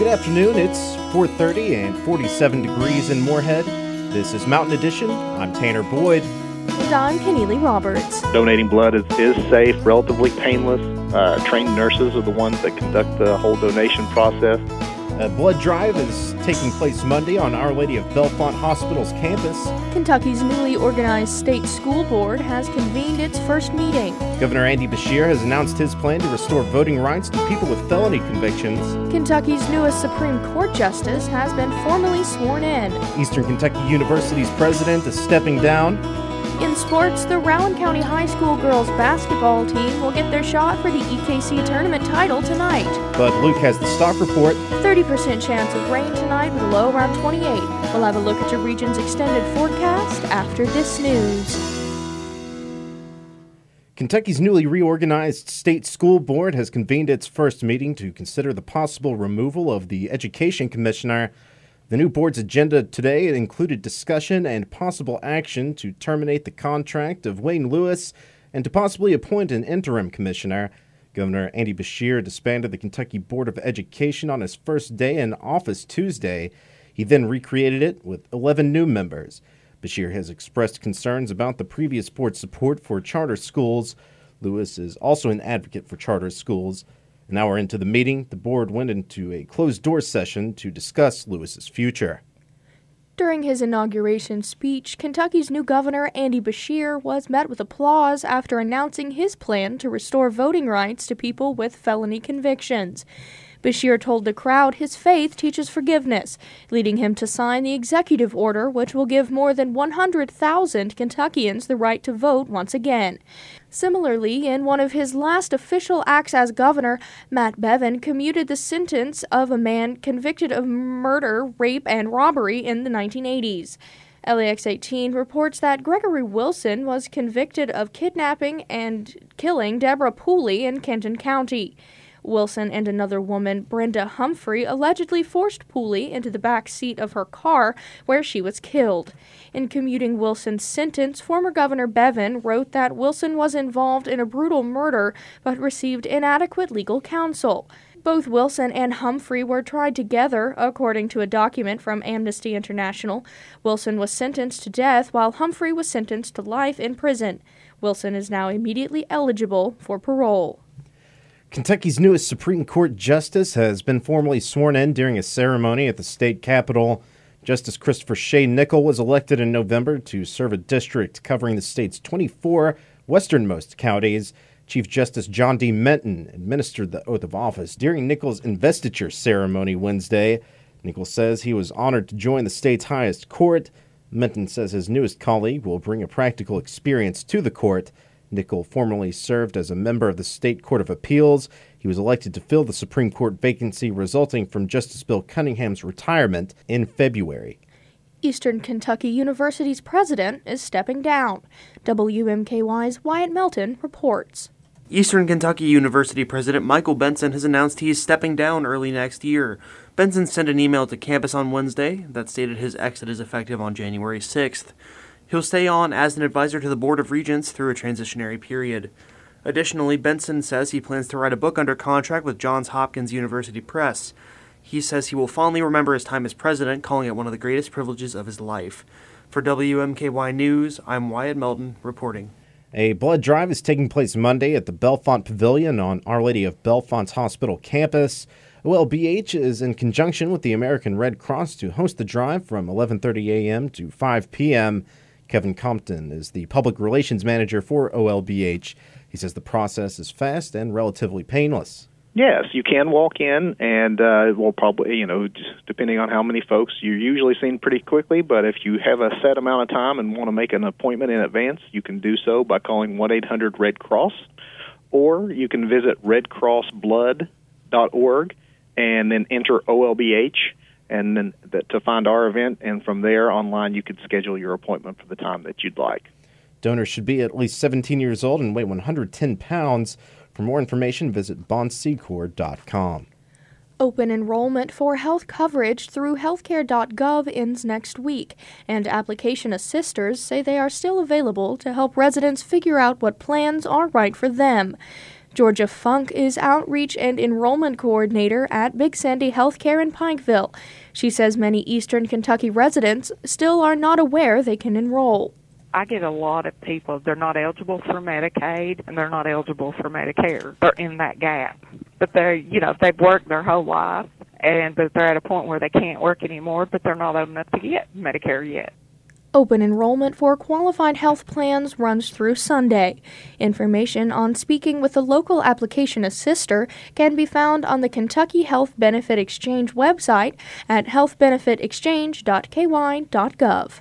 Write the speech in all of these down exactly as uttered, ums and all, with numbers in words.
Good afternoon. It's four thirty and forty-seven degrees in Moorhead. This is Mountain Edition. I'm Tanner Boyd. And I'm Keneally Roberts. Donating blood is, is safe, relatively painless. Uh, trained nurses are the ones that conduct the whole donation process. A blood drive is taking place Monday on Our Lady of Bellefonte Hospital's campus. Kentucky's newly organized state school board has convened its first meeting. Governor Andy Beshear has announced his plan to restore voting rights to people with felony convictions. Kentucky's newest Supreme Court justice has been formally sworn in. Eastern Kentucky University's president is stepping down. In sports, the Rowan County High School girls basketball team will get their shot for the E K C tournament title tonight. But Luke has the stock report. thirty percent chance of rain tonight with a low around twenty-eight. We'll have a look at your region's extended forecast after this news. Kentucky's newly reorganized state school board has convened its first meeting to consider the possible removal of the education commissioner. The new board's agenda today included discussion and possible action to terminate the contract of Wayne Lewis and to possibly appoint an interim commissioner. Governor Andy Beshear disbanded the Kentucky Board of Education on his first day in office Tuesday. He then recreated it with eleven new members. Beshear has expressed concerns about the previous board's support for charter schools. Lewis is also an advocate for charter schools. An hour into the meeting, the board went into a closed-door session to discuss Lewis's future. During his inauguration speech, Kentucky's new governor, Andy Beshear, was met with applause after announcing his plan to restore voting rights to people with felony convictions. Beshear told the crowd his faith teaches forgiveness, leading him to sign the executive order which will give more than one hundred thousand Kentuckians the right to vote once again. Similarly, in one of his last official acts as governor, Matt Bevin commuted the sentence of a man convicted of murder, rape, and robbery in the nineteen eighties. L A X eighteen reports that Gregory Wilson was convicted of kidnapping and killing Deborah Pooley in Kenton County. Wilson and another woman, Brenda Humphrey, allegedly forced Pooley into the back seat of her car, where she was killed. In commuting Wilson's sentence, former Governor Bevin wrote that Wilson was involved in a brutal murder but received inadequate legal counsel. Both Wilson and Humphrey were tried together, according to a document from Amnesty International. Wilson was sentenced to death, while Humphrey was sentenced to life in prison. Wilson is now immediately eligible for parole. Kentucky's newest Supreme Court justice has been formally sworn in during a ceremony at the state capitol. Justice Christopher Shea Nickel was elected in November to serve a district covering the state's twenty-four westernmost counties. Chief Justice John D. Minton administered the oath of office during Nickel's investiture ceremony Wednesday. Nickel says he was honored to join the state's highest court. Minton says his newest colleague will bring a practical experience to the court. Nickel formerly served as a member of the State Court of Appeals. He was elected to fill the Supreme Court vacancy resulting from Justice Bill Cunningham's retirement in February. Eastern Kentucky University's president is stepping down. W M K Y's Wyatt Melton reports. Eastern Kentucky University President Michael Benson has announced he is stepping down early next year. Benson sent an email to campus on Wednesday that stated his exit is effective on January sixth. He'll stay on as an advisor to the Board of Regents through a transitionary period. Additionally, Benson says he plans to write a book under contract with Johns Hopkins University Press. He says he will fondly remember his time as president, calling it one of the greatest privileges of his life. For W M K Y News, I'm Wyatt Melton reporting. A blood drive is taking place Monday at the Bellefonte Pavilion on Our Lady of Bellefonte's Hospital campus. O L B H is in conjunction with the American Red Cross to host the drive from eleven thirty a.m. to five p.m. Kevin Compton is the public relations manager for O L B H. He says the process is fast and relatively painless. Yes, you can walk in, and uh, well, probably, you know, just depending on how many folks, you're usually seen pretty quickly, but if you have a set amount of time and want to make an appointment in advance, you can do so by calling one eight hundred red cross, or you can visit red cross blood dot org and then enter O L B H, and then the, to find our event, and from there online you could schedule your appointment for the time that you'd like. Donors should be at least seventeen years old and weigh one hundred ten pounds. For more information, visit bon secours dot com. Open enrollment for health coverage through healthcare dot gov ends next week, and application assisters say they are still available to help residents figure out what plans are right for them. Georgia Funk is Outreach and Enrollment Coordinator at Big Sandy Healthcare in Pikeville. She says many Eastern Kentucky residents still are not aware they can enroll. I get a lot of people, they're not eligible for Medicaid and they're not eligible for Medicare. They're in that gap. But they're, you know, they've worked their whole life, and but they're at a point where they can't work anymore, but they're not old enough to get Medicare yet. Open enrollment for qualified health plans runs through Sunday. Information on speaking with a local application assister can be found on the Kentucky Health Benefit Exchange website at health benefit exchange dot k y dot gov.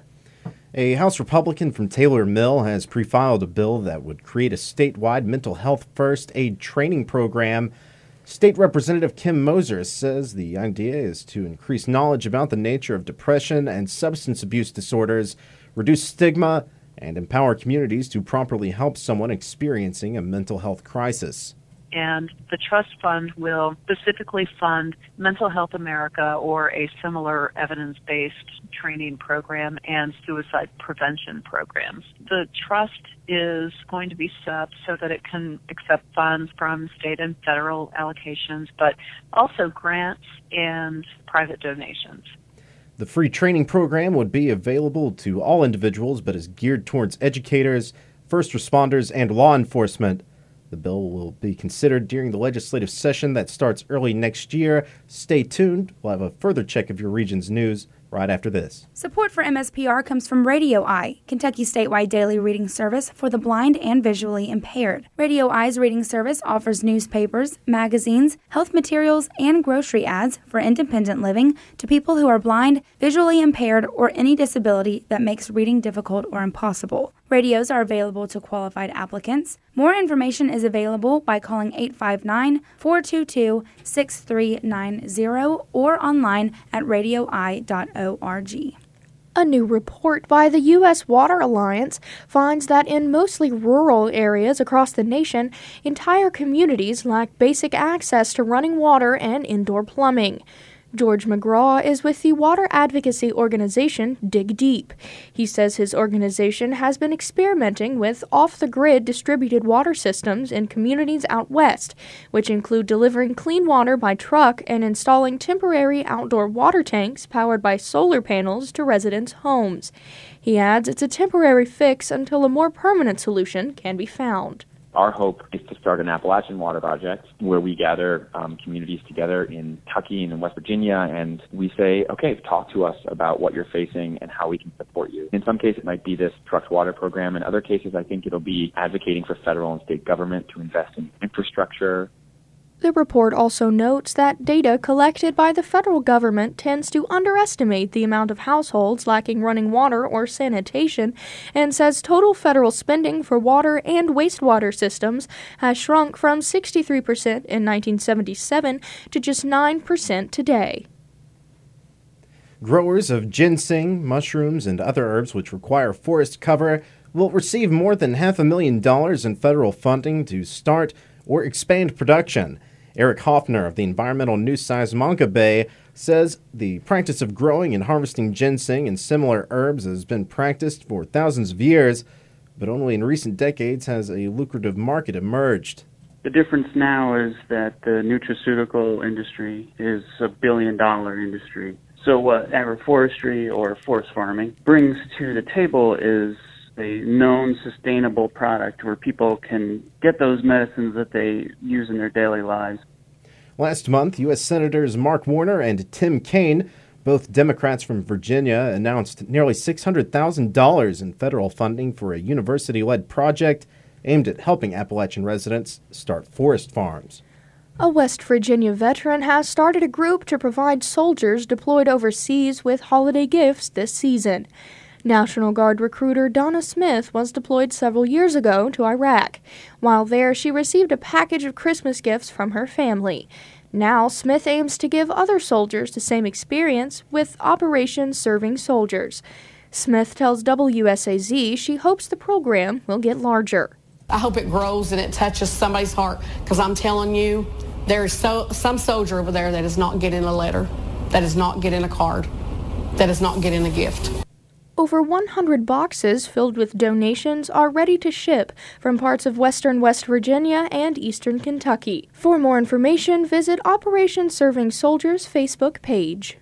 A House Republican from Taylor Mill has pre-filed a bill that would create a statewide mental health first aid training program. State Representative Kim Moser says the idea is to increase knowledge about the nature of depression and substance abuse disorders, reduce stigma, and empower communities to properly help someone experiencing a mental health crisis. And the trust fund will specifically fund Mental Health America or a similar evidence-based training program and suicide prevention programs. The trust is going to be set up so that it can accept funds from state and federal allocations, but also grants and private donations. The free training program would be available to all individuals, but is geared towards educators, first responders, and law enforcement. The bill will be considered during the legislative session that starts early next year. Stay tuned. We'll have a further check of your region's news right after this. Support for M S P R comes from Radio Eye, Kentucky's statewide daily reading service for the blind and visually impaired. Radio Eye's reading service offers newspapers, magazines, health materials, and grocery ads for independent living to people who are blind, visually impaired, or any disability that makes reading difficult or impossible. Radios are available to qualified applicants. More information is available by calling eight five nine, four two two, six three nine zero or online at radio eye dot org. A new report by the U S Water Alliance finds that in mostly rural areas across the nation, entire communities lack basic access to running water and indoor plumbing. George McGraw is with the water advocacy organization Dig Deep. He says his organization has been experimenting with off-the-grid distributed water systems in communities out west, which include delivering clean water by truck and installing temporary outdoor water tanks powered by solar panels to residents' homes. He adds it's a temporary fix until a more permanent solution can be found. Our hope is to start an Appalachian Water Project where we gather um, communities together in Kentucky and in West Virginia, and we say, okay, talk to us about what you're facing and how we can support you. In some cases, it might be this trucked water program. In other cases, I think it'll be advocating for federal and state government to invest in infrastructure. The report also notes that data collected by the federal government tends to underestimate the amount of households lacking running water or sanitation, and says total federal spending for water and wastewater systems has shrunk from sixty-three percent in nineteen seventy-seven to just nine percent today. Growers of ginseng, mushrooms, and other herbs which require forest cover will receive more than half a million dollars in federal funding to start or expand production. Eric Hoffner of the environmental news Sizmonka Bay says the practice of growing and harvesting ginseng and similar herbs has been practiced for thousands of years, but only in recent decades has a lucrative market emerged. The difference now is that the nutraceutical industry is a billion-dollar industry. So what agroforestry or forest farming brings to the table is a known sustainable product where people can get those medicines that they use in their daily lives. Last month, U S Senators Mark Warner and Tim Kaine, both Democrats from Virginia, announced nearly six hundred thousand dollars in federal funding for a university-led project aimed at helping Appalachian residents start forest farms. A West Virginia veteran has started a group to provide soldiers deployed overseas with holiday gifts this season. National Guard recruiter Donna Smith was deployed several years ago to Iraq. While there, she received a package of Christmas gifts from her family. Now, Smith aims to give other soldiers the same experience with Operation Serving Soldiers. Smith tells W S A Z she hopes the program will get larger. I hope it grows and it touches somebody's heart, because I'm telling you, there's so, some soldier over there that is not getting a letter, that is not getting a card, that is not getting a gift. Over one hundred boxes filled with donations are ready to ship from parts of western West Virginia and eastern Kentucky. For more information, visit Operation Serving Soldiers Facebook page.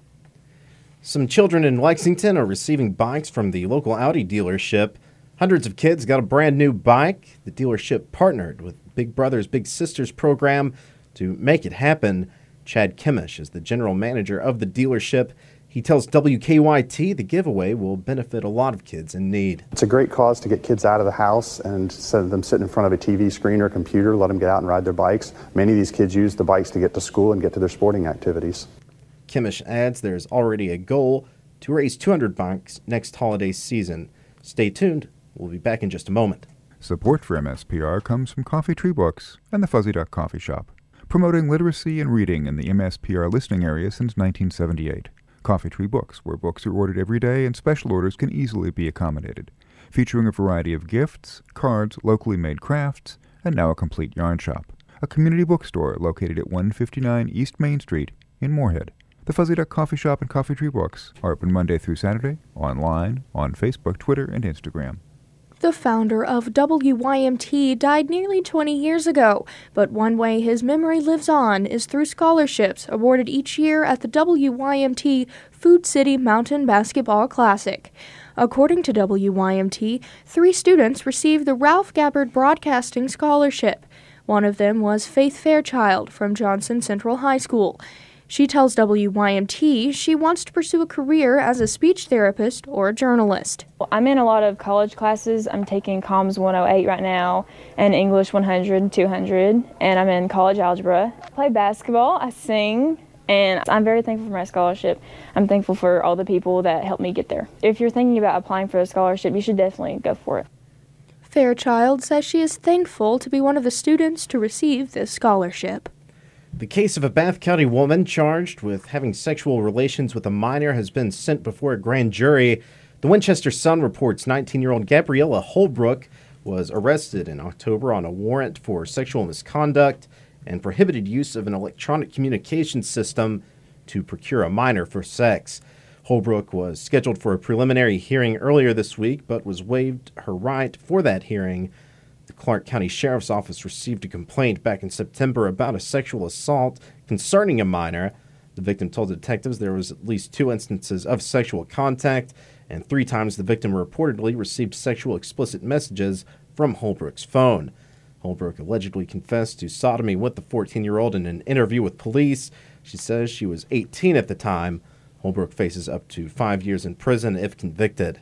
Some children in Lexington are receiving bikes from the local Audi dealership. Hundreds of kids got a brand new bike. The dealership partnered with Big Brothers Big Sisters program to make it happen. Chad Kimmich is the general manager of the dealership. He tells W K Y T the giveaway will benefit a lot of kids in need. It's a great cause to get kids out of the house, and instead of them sitting in front of a T V screen or a computer, let them get out and ride their bikes. Many of these kids use the bikes to get to school and get to their sporting activities. Kimmich adds there's already a goal to raise two hundred bikes next holiday season. Stay tuned. We'll be back in just a moment. Support for M S P R comes from Coffee Tree Books and the Fuzzy Duck Coffee Shop, promoting literacy and reading in the M S P R listening area since nineteen seventy-eight. Coffee Tree Books, where books are ordered every day and special orders can easily be accommodated, featuring a variety of gifts, cards, locally made crafts, and now a complete yarn shop. A community bookstore located at one fifty-nine East Main Street in Moorhead. The Fuzzy Duck Coffee Shop and Coffee Tree Books are open Monday through Saturday, online, on Facebook, Twitter, and Instagram. The founder of W Y M T died nearly twenty years ago, but one way his memory lives on is through scholarships awarded each year at the W Y M T Food City Mountain Basketball Classic. According to W Y M T, three students received the Ralph Gabbard Broadcasting Scholarship. One of them was Faith Fairchild from Johnson Central High School. She tells W Y M T she wants to pursue a career as a speech therapist or a journalist. I'm in a lot of college classes. I'm taking Comms one oh eight right now and English one hundred, two hundred, and I'm in college algebra. I play basketball, I sing, and I'm very thankful for my scholarship. I'm thankful for all the people that helped me get there. If you're thinking about applying for a scholarship, you should definitely go for it. Fairchild says she is thankful to be one of the students to receive this scholarship. The case of a Bath County woman charged with having sexual relations with a minor has been sent before a grand jury. The Winchester Sun reports nineteen-year-old Gabriella Holbrook was arrested in October on a warrant for sexual misconduct and prohibited use of an electronic communication system to procure a minor for sex. Holbrook was scheduled for a preliminary hearing earlier this week, but was waived her right for that hearing. The Clark County Sheriff's Office received a complaint back in September about a sexual assault concerning a minor. The victim told detectives there was at least two instances of sexual contact, and three times the victim reportedly received sexual explicit messages from Holbrook's phone. Holbrook allegedly confessed to sodomy with the fourteen-year-old in an interview with police. She says she was eighteen at the time. Holbrook faces up to five years in prison if convicted.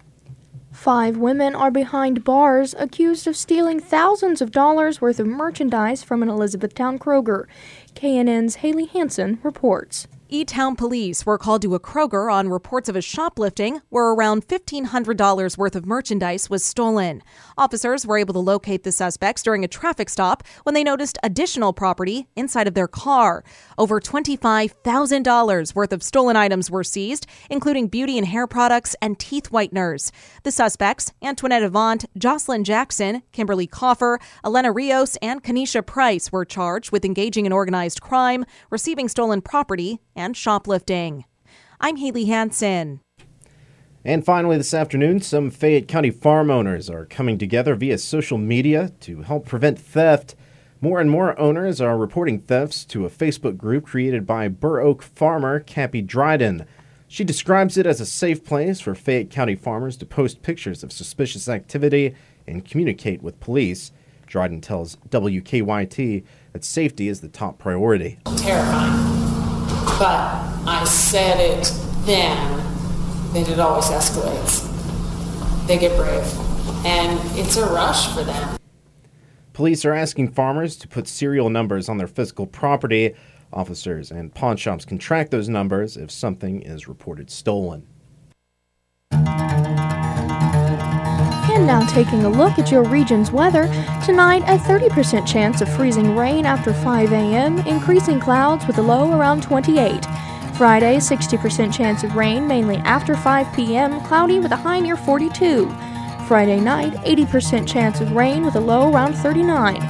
Five women are behind bars accused of stealing thousands of dollars worth of merchandise from an Elizabethtown Kroger. K N N's Haley Hansen reports. E-Town police were called to a Kroger on reports of a shoplifting where around fifteen hundred dollars worth of merchandise was stolen. Officers were able to locate the suspects during a traffic stop when they noticed additional property inside of their car. Over twenty-five thousand dollars worth of stolen items were seized, including beauty and hair products and teeth whiteners. The suspects, Antoinette Avant, Jocelyn Jackson, Kimberly Coffer, Elena Rios, and Kanisha Price, were charged with engaging in organized crime, receiving stolen property, and shoplifting. I'm Haley Hansen. And finally this afternoon, some Fayette County farm owners are coming together via social media to help prevent theft. More and more owners are reporting thefts to a Facebook group created by Burr Oak farmer Cappy Dryden. She describes it as a safe place for Fayette County farmers to post pictures of suspicious activity and communicate with police. Dryden tells W K Y T that safety is the top priority. Terrifying. But I said it then, then it always escalates. They get brave. And it's a rush for them. Police are asking farmers to put serial numbers on their physical property. Officers and pawn shops can track those numbers if something is reported stolen. And now taking a look at your region's weather. Tonight, a thirty percent chance of freezing rain after five a.m., increasing clouds with a low around twenty-eight. Friday, sixty percent chance of rain, mainly after five p.m., cloudy with a high near forty-two. Friday night, eighty percent chance of rain with a low around thirty-nine.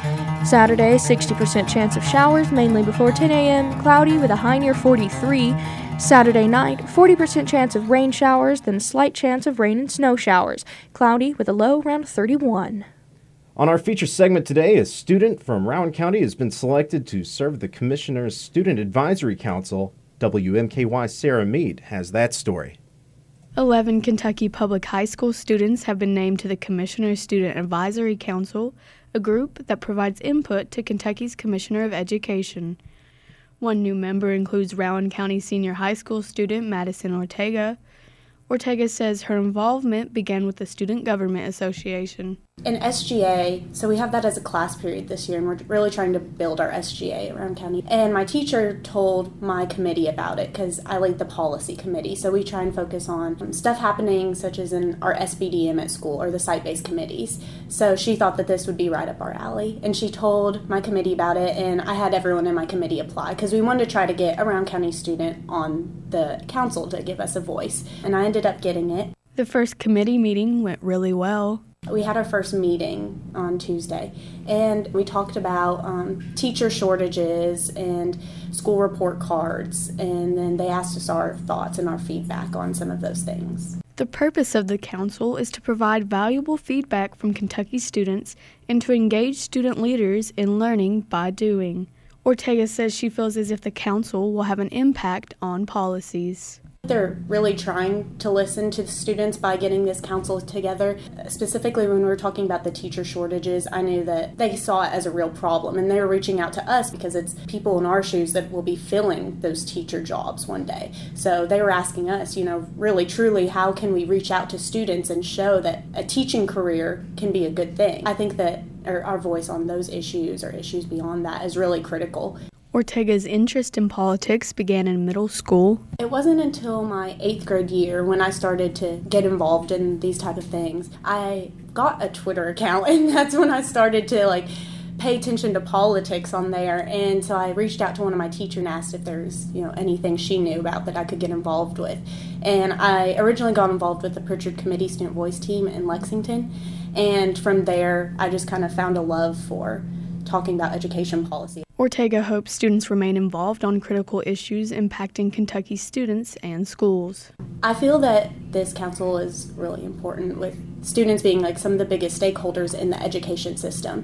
Saturday, sixty percent chance of showers, mainly before ten a.m., cloudy with a high near forty-three. Saturday night, forty percent chance of rain showers, then slight chance of rain and snow showers, cloudy with a low around thirty-one. On our feature segment today, a student from Rowan County has been selected to serve the Commissioner's Student Advisory Council. W M K Y's Sarah Mead has that story. Eleven Kentucky Public High School students have been named to the Commissioner's Student Advisory Council, a group that provides input to Kentucky's Commissioner of Education. One new member includes Rowan County Senior High School student Madison Ortega. Ortega says her involvement began with the Student Government Association. In S G A, so we have that as a class period this year, and we're really trying to build our S G A around county. And my teacher told my committee about it because I lead the policy committee. So we try and focus on stuff happening such as in our S B D M at school or the site-based committees. So she thought that this would be right up our alley. And she told my committee about it, and I had everyone in my committee apply because we wanted to try to get a Rowan County student on the council to give us a voice. And I ended up getting it. The first committee meeting went really well. We had our first meeting on Tuesday, and we talked about um, teacher shortages and school report cards, and then they asked us our thoughts and our feedback on some of those things. The purpose of the council is to provide valuable feedback from Kentucky students and to engage student leaders in learning by doing. Ortega says she feels as if the council will have an impact on policies. They're really trying to listen to the students by getting this council together. Specifically, when we were talking about the teacher shortages, I knew that they saw it as a real problem, and they were reaching out to us because it's people in our shoes that will be filling those teacher jobs one day. So they were asking us, you know, really, truly, how can we reach out to students and show that a teaching career can be a good thing? I think that our, our voice on those issues or issues beyond that is really critical. Ortega's interest in politics began in middle school. It wasn't until my eighth grade year when I started to get involved in these type of things. I got a Twitter account, and that's when I started to like pay attention to politics on there. And so I reached out to one of my teachers and asked if there's, you know, anything she knew about that I could get involved with. And I originally got involved with the Pritchard Committee Student Voice team in Lexington. And from there, I just kind of found a love for talking about education policy. Ortega hopes students remain involved on critical issues impacting Kentucky students and schools. I feel that this council is really important, with students being like some of the biggest stakeholders in the education system.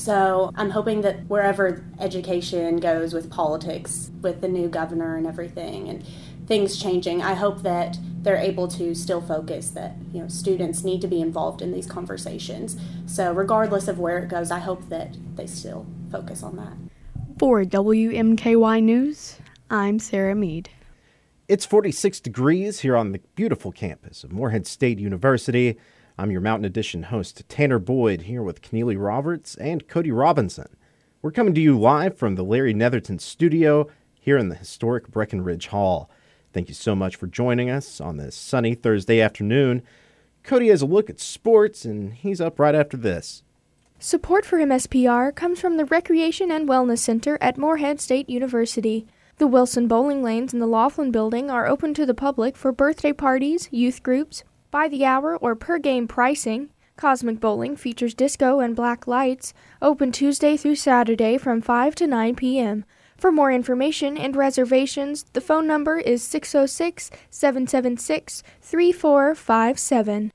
So I'm hoping that wherever education goes with politics, with the new governor and everything, and things changing, I hope that they're able to still focus that, you know, students need to be involved in these conversations. So regardless of where it goes, I hope that they still focus on that. For W M K Y News, I'm Sarah Mead. It's forty-six degrees here on the beautiful campus of Morehead State University. I'm your Mountain Edition host, Tanner Boyd, here with Keneally Roberts and Cody Robinson. We're coming to you live from the Larry Netherton studio here in the historic Breckenridge Hall. Thank you so much for joining us on this sunny Thursday afternoon. Cody has a look at sports, and he's up right after this. Support for M S P R comes from the Recreation and Wellness Center at Morehead State University. The Wilson Bowling Lanes in the Laughlin Building are open to the public for birthday parties, youth groups, by the hour or per game pricing. Cosmic Bowling features disco and black lights, open Tuesday through Saturday from five to nine p.m. For more information and reservations, the phone number is six oh six, seven seven six, three four five seven.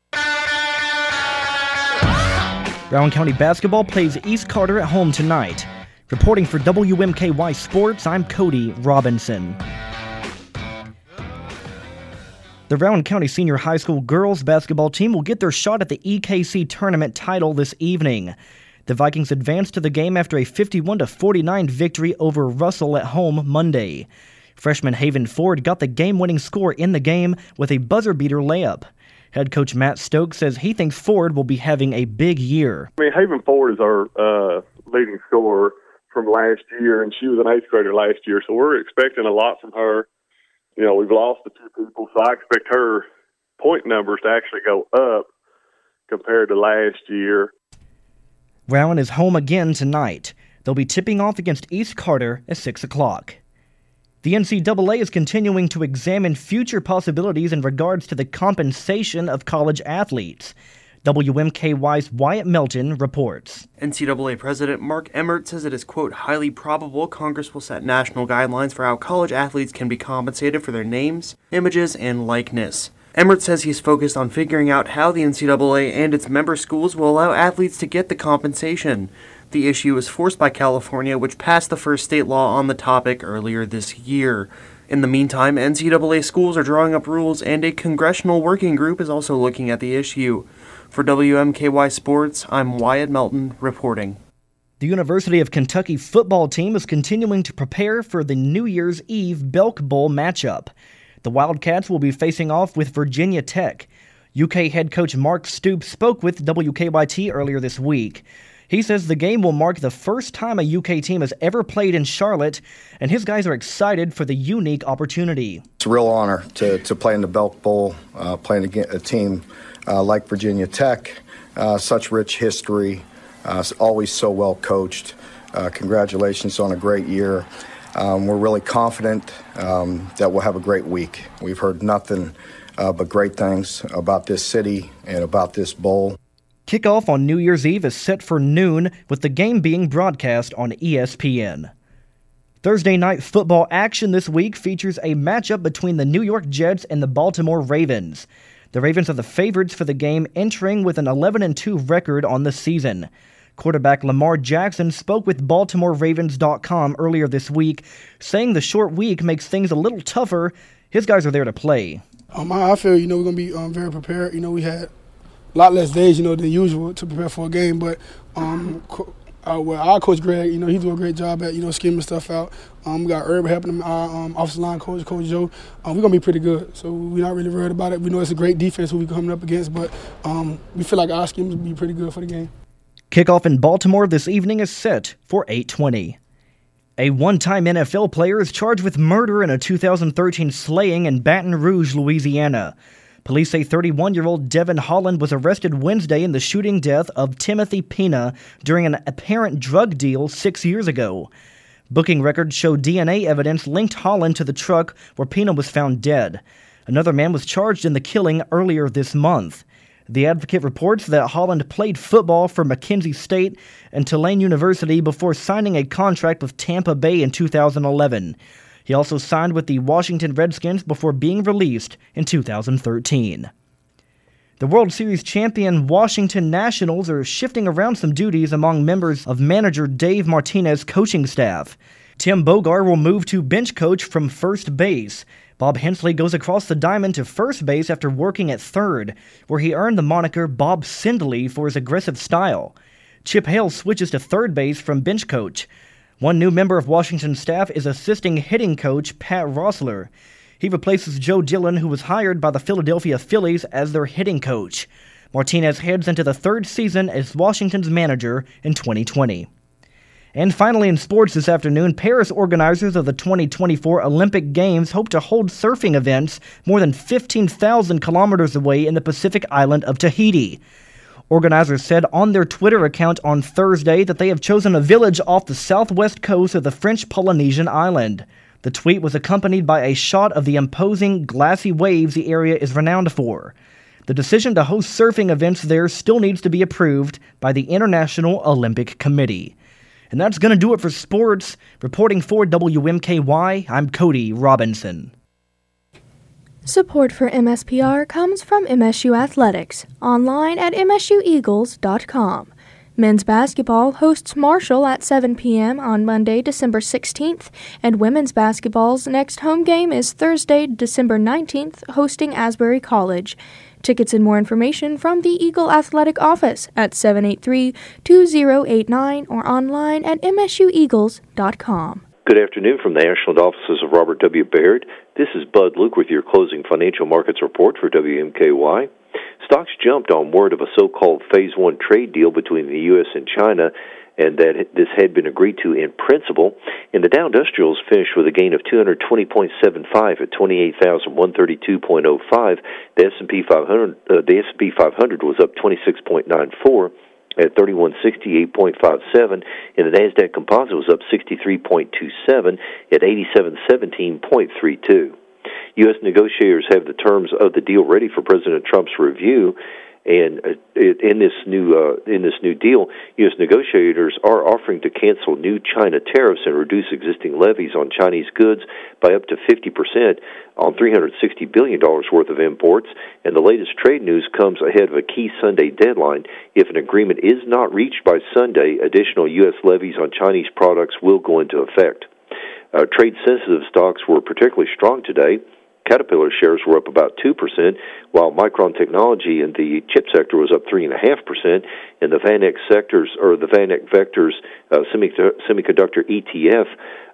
Rowan County basketball plays East Carter at home tonight. Reporting for W M K Y Sports, I'm Cody Robinson. The Rowan County Senior High School girls basketball team will get their shot at the E K C tournament title this evening. The Vikings advanced to the game after a fifty-one to forty-nine victory over Russell at home Monday. Freshman Haven Ford got the game-winning score in the game with a buzzer-beater layup. Head coach Matt Stokes says he thinks Ford will be having a big year. I mean, Haven Ford is our uh, leading scorer from last year, and she was an eighth grader last year, so we're expecting a lot from her. You know, we've lost a few people, so I expect her point numbers to actually go up compared to last year. Rowan is home again tonight. They'll be tipping off against East Carter at six o'clock. The N C double A is continuing to examine future possibilities in regards to the compensation of college athletes. W M K Y's Wyatt Melton reports. N C double A President Mark Emmert says it is, quote, highly probable Congress will set national guidelines for how college athletes can be compensated for their names, images, and likeness. Emmert says he's focused on figuring out how the N C double A and its member schools will allow athletes to get the compensation. The issue was forced by California, which passed the first state law on the topic earlier this year. In the meantime, N C double A schools are drawing up rules, and a congressional working group is also looking at the issue. For W M K Y Sports, I'm Wyatt Melton reporting. The University of Kentucky football team is continuing to prepare for the New Year's Eve Belk Bowl matchup. The Wildcats will be facing off with Virginia Tech. U K head coach Mark Stoops spoke with W K Y T earlier this week. He says the game will mark the first time a U K team has ever played in Charlotte, and his guys are excited for the unique opportunity. It's a real honor to, to play in the Belk Bowl, uh, playing against a team uh, like Virginia Tech, uh, such rich history, uh, always so well coached. Uh, congratulations on a great year. Um, we're really confident um, that we'll have a great week. We've heard nothing uh, but great things about this city and about this bowl. Kickoff on New Year's Eve is set for noon, with the game being broadcast on E S P N. Thursday night football action this week features a matchup between the New York Jets and the Baltimore Ravens. The Ravens are the favorites for the game, entering with an eleven and two record on the season. Quarterback Lamar Jackson spoke with Baltimore Ravens dot com earlier this week, saying the short week makes things a little tougher. His guys are there to play. Um, I feel, you know, we're going to be um, very prepared. You know, we had a lot less days, you know, than usual to prepare for a game. But um, uh, well, our coach Greg, you know, he's doing a great job at, you know, scheming stuff out. Um, we got Herb helping him, our um, offensive line coach, Coach Joe. Um, we're going to be pretty good. So we're not really worried about it. We know it's a great defense who we're coming up against, but um, we feel like our schemes will be pretty good for the game. Kickoff in Baltimore this evening is set for eight twenty. A one-time N F L player is charged with murder in a two thousand thirteen slaying in Baton Rouge, Louisiana. Police say thirty-one-year-old Devin Holland was arrested Wednesday in the shooting death of Timothy Pena during an apparent drug deal six years ago. Booking records show D N A evidence linked Holland to the truck where Pena was found dead. Another man was charged in the killing earlier this month. The Advocate reports that Holland played football for Mackenzie State and Tulane University before signing a contract with Tampa Bay in two thousand eleven. He also signed with the Washington Redskins before being released in two thousand thirteen. The World Series champion Washington Nationals are shifting around some duties among members of manager Dave Martinez's coaching staff. Tim Bogar will move to bench coach from first base. Bob Hensley goes across the diamond to first base after working at third, where he earned the moniker Bob Sindley for his aggressive style. Chip Hale switches to third base from bench coach. One new member of Washington's staff is assisting hitting coach Pat Rossler. He replaces Joe Dillon, who was hired by the Philadelphia Phillies as their hitting coach. Martinez heads into the third season as Washington's manager in twenty twenty. And finally in sports this afternoon, Paris organizers of the twenty twenty-four Olympic Games hope to hold surfing events more than fifteen thousand kilometers away in the Pacific island of Tahiti. Organizers said on their Twitter account on Thursday that they have chosen a village off the southwest coast of the French Polynesian island. The tweet was accompanied by a shot of the imposing glassy waves the area is renowned for. The decision to host surfing events there still needs to be approved by the International Olympic Committee. And that's going to do it for sports. Reporting for W M K Y, I'm Cody Robinson. Support for M S P R comes from M S U Athletics, online at M S U Eagles dot com. Men's basketball hosts Marshall at seven p.m. on Monday, December sixteenth, and women's basketball's next home game is Thursday, December nineteenth, hosting Asbury College. Tickets and more information from the Eagle Athletic Office at seven eight three, two zero eight nine or online at M S U Eagles dot com. Good afternoon from the Ashland offices of Robert W. Baird. This is Bud Luke with your closing financial markets report for W M K Y. Stocks jumped on word of a so-called Phase One trade deal between the U S and China, and that this had been agreed to in principle. And the Dow Industrials finished with a gain of two hundred twenty point seven five at twenty-eight thousand one hundred thirty-two point oh five. The S and P five hundred, uh, the S and P five hundred was up twenty-six point nine four at thirty-one sixty-eight point five seven, and the Nasdaq Composite was up sixty-three point two seven at eighty-seven seventeen point three two. U S negotiators have the terms of the deal ready for President Trump's review, And uh, in this new uh, in this new deal, U S negotiators are offering to cancel new China tariffs and reduce existing levies on Chinese goods by up to fifty percent on three hundred sixty billion dollars worth of imports. And the latest trade news comes ahead of a key Sunday deadline. If an agreement is not reached by Sunday, additional U S levies on Chinese products will go into effect. Uh, trade-sensitive stocks were particularly strong today. Caterpillar shares were up about two percent, while Micron Technology in the chip sector was up three point five percent, and the VanEck sectors, or the VanEck Vectors uh, semiconductor E T F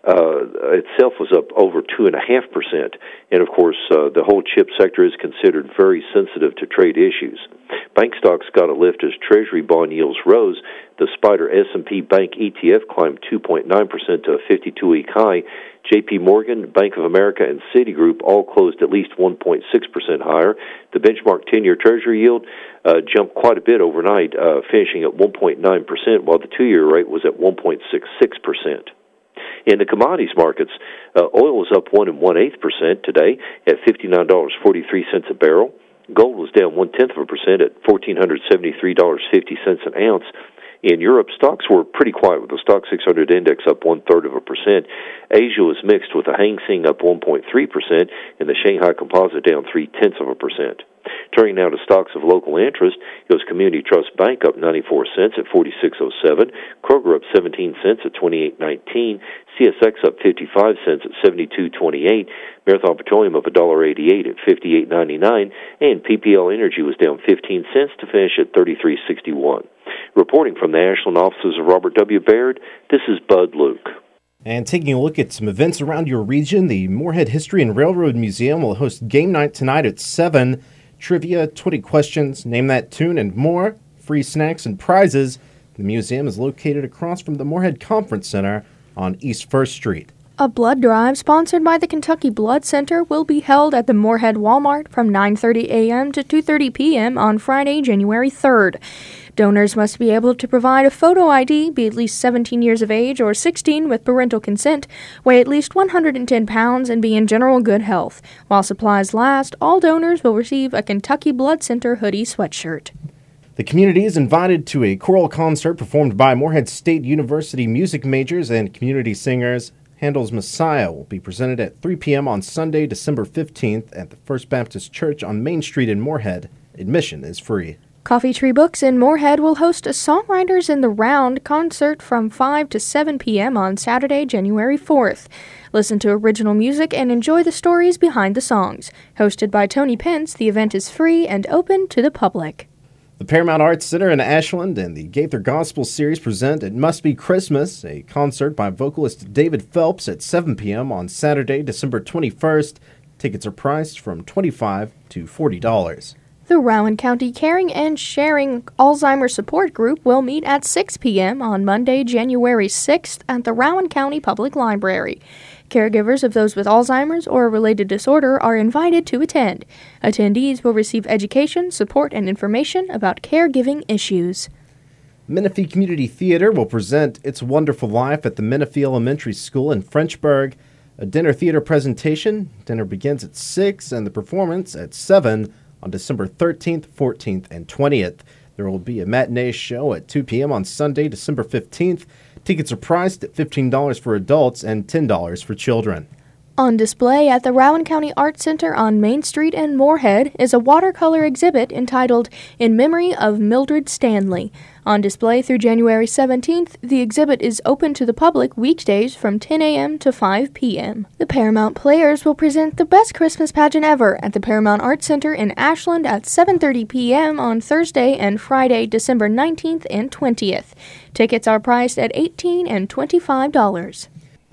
uh, itself was up over two point five percent. And, of course, uh, the whole chip sector is considered very sensitive to trade issues. Bank stocks got a lift as Treasury bond yields rose. The Spider S and P Bank E T F climbed two point nine percent to a fifty-two-week high. J P Morgan, Bank of America, and Citigroup all closed at least one point six percent higher. The benchmark ten-year Treasury yield uh, jumped quite a bit overnight, uh, finishing at one point nine percent, while the two-year rate was at one point six six percent. In the commodities markets, uh, oil was up one and one-eighth percent today at fifty-nine dollars and forty-three cents a barrel. Gold was down one-tenth of a percent at one thousand four hundred seventy-three dollars and fifty cents an ounce. In Europe, stocks were pretty quiet, with the Stock six hundred index up one-third of a percent. Asia was mixed, with the Hang Seng up one point three percent and the Shanghai Composite down three-tenths of a percent. Turning now to stocks of local interest, it was Community Trust Bank up ninety-four cents at forty-six oh seven, Kroger up seventeen cents at twenty-eight nineteen, C S X up fifty-five cents at seventy-two twenty-eight, Marathon Petroleum up one dollar eighty-eight at fifty-eight ninety-nine, and P P L Energy was down fifteen cents to finish at thirty-three sixty-one. Reporting from the Ashland offices of Robert W. Baird, this is Bud Luke. And taking a look at some events around your region, the Moorhead History and Railroad Museum will host game night tonight at seven. Trivia, twenty questions, name that tune, and more. Free snacks and prizes. The museum is located across from the Moorhead Conference Center on East First Street. A blood drive sponsored by the Kentucky Blood Center will be held at the Moorhead Walmart from nine thirty a.m. to two thirty p.m. on Friday, January third. Donors must be able to provide a photo I D, be at least seventeen years of age or sixteen with parental consent, weigh at least one hundred ten pounds, and be in general good health. While supplies last, all donors will receive a Kentucky Blood Center hoodie sweatshirt. The community is invited to a choral concert performed by Moorhead State University music majors and community singers. Handel's Messiah will be presented at three p.m. on Sunday, December fifteenth at the First Baptist Church on Main Street in Moorhead. Admission is free. Coffee Tree Books in Moorhead will host a Songwriters in the Round concert from five to seven p.m. on Saturday, January fourth. Listen to original music and enjoy the stories behind the songs. Hosted by Tony Pence, the event is free and open to the public. The Paramount Arts Center in Ashland and the Gaither Gospel Series present It Must Be Christmas, a concert by vocalist David Phelps at seven p.m. on Saturday, December twenty-first. Tickets are priced from twenty-five dollars to forty dollars. The Rowan County Caring and Sharing Alzheimer's Support Group will meet at six p.m. on Monday, January sixth at the Rowan County Public Library. Caregivers of those with Alzheimer's or a related disorder are invited to attend. Attendees will receive education, support, and information about caregiving issues. Menifee Community Theater will present It's Wonderful Life at the Menifee Elementary School in Frenchburg. A dinner theater presentation. Dinner begins at six and the performance at seven on December thirteenth, fourteenth, and twentieth. There will be a matinee show at two p.m. on Sunday, December fifteenth. Tickets are priced at fifteen dollars for adults and ten dollars for children. On display at the Rowan County Art Center on Main Street in Moorhead is a watercolor exhibit entitled In Memory of Mildred Stanley. On display through January seventeenth, the exhibit is open to the public weekdays from ten a.m. to five p.m. The Paramount Players will present the best Christmas pageant ever at the Paramount Art Center in Ashland at seven thirty p.m. on Thursday and Friday, December nineteenth and twentieth. Tickets are priced at eighteen dollars and twenty-five dollars.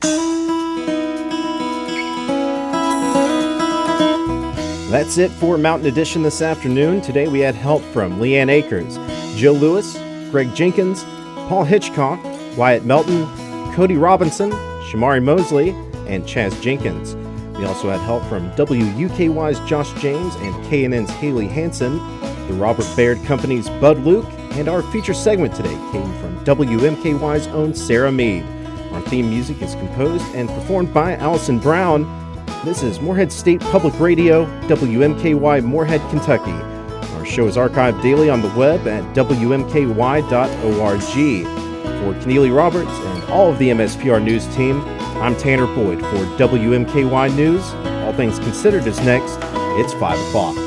That's it for Mountain Edition this afternoon. Today we had help from Leanne Akers, Joe Lewis, Greg Jenkins, Paul Hitchcock, Wyatt Melton, Cody Robinson, Shamari Mosley, and Chaz Jenkins. We also had help from W U K Y's Josh James and K N N's Haley Hansen, the Robert Baird Company's Bud Luke, and our feature segment today came from W M K Y's own Sarah Mead. Our theme music is composed and performed by Allison Brown. This is Moorhead State Public Radio, W M K Y Moorhead, Kentucky. Our Our show is archived daily on the web at W M K Y dot org. For Keneally Roberts and all of the M S P R News team, I'm Tanner Boyd for W M K Y News. All Things Considered is next. It's five o'clock.